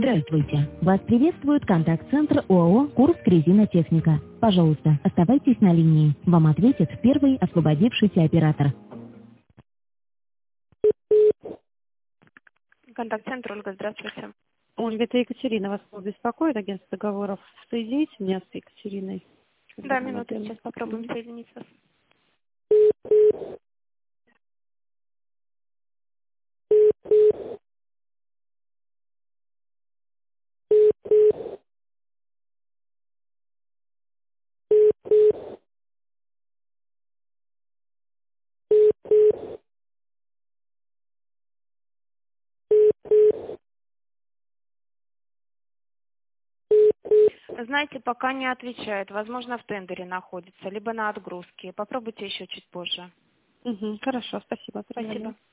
Здравствуйте. Вас приветствует контакт-центр ОАО «Курск Резинотехника». Пожалуйста, оставайтесь на линии. Вам ответит первый освободившийся оператор. Контакт-центр, Ольга, здравствуйте. Ольга, это Екатерина вас беспокоит, агентство договоров. Соедините меня с Екатериной. Да, минуту, сейчас попробуем соединиться. Знаете, пока не отвечает. Возможно, в тендере находится, либо на отгрузке. Попробуйте еще чуть позже. Хорошо, спасибо. Спасибо.